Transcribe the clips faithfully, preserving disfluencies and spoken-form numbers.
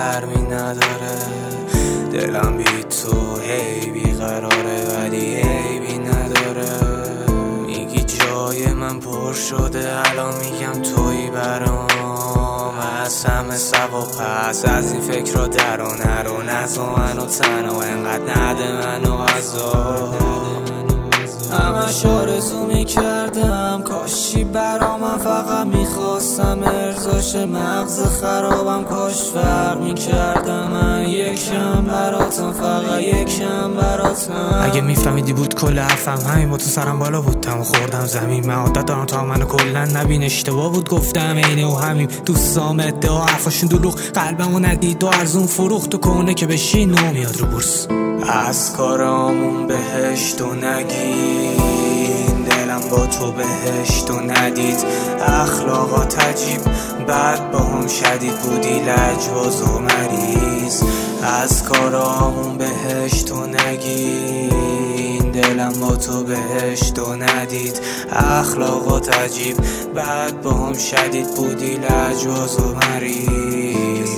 گرمی نداره، دلم بی تو هی بیقراره ولی عیبی نداره. میگی جای من پر شده، الان میگم تویی برام، از همه سوا پس از این فکر را در و نرو، نزا منو تنها انقدر نده منو عذاب. همش آرزو میکردم کاشی برا من، فقط میخواستم ارزاش مغز خرابم، کاش فرق میکردم من یکم براتم، فقط یکم براتم. اگه میفهمیدی بود کل حرفم همین با تو سرم بالا بود، تمام خوردم زمین، من عادت دارم تا منو کلن نبین، اشتباه بود گفتم اینه و همین، دوستام ادعا حرفاشون دروغ، قلبمو ندید و ارزون فروخت، تو کنه که بشی نو میاد رو بورس. از کارامون بهشت و نگین، دلم با تو بهشت و ندید، اخلاقات عجیب بعد با هم شدید، بودی لجباز و مریض. از کارامون بهشت و نگین، دلم با تو بهشت و ندید، اخلاقات عجیب بعد با هم شدید، بودی لجباز و مریض.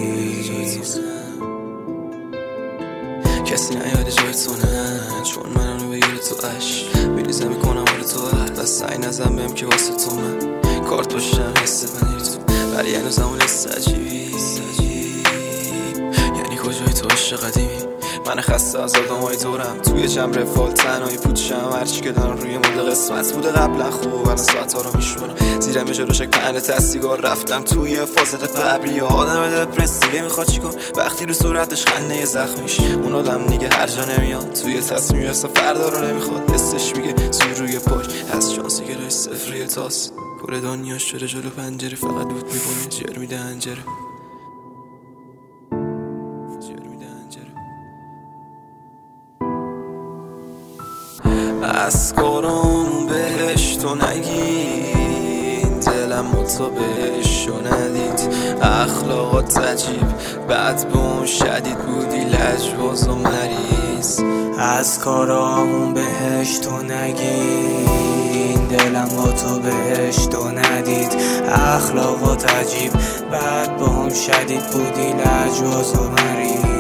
کسی نیاد جای تو نه، چون منم رو بگیره تو عش میریزه میکنم حال تو هر بس سعی نزم بهم که واسه تو من کارت باشم حس بنیر تو، ولی هنوز همون حس عجیبی، یعنی کجای تو عشق قدیمی. من خسته از آدمای دورم توی جمع رفال تنهایی پوچم، هرچی که دارم روی مورد قسمت بوده قبلا خوب، الان ساعت ها رو میشونم زیرم یه جلوشک پنه تسیگار، رفتم توی فاصله ببری آدم دپرسیه، میخواد چی کن وقتی رو صورتش خنده زخمیش، اون آدم دیگه هر جا نمیاد توی تصمیم اصلا فردا رو نمیخواد، حسش میگه زیر روی پاش از شانسی که رای صفری تاس، کل دنیا شده جلو پنجره، فقط دود میکنه جر میده انجره. از کارامون بهشت و نگین، دلم تو بهشت و ندید، اخلاقات عجیب بعد بون شدید، بودی لجباز و مریض. از کارامون بهشت و نگین، دلم با تو بهشت و ندید، اخلاقات عجیب بعد با هم شدید، بودی لجباز و مریض.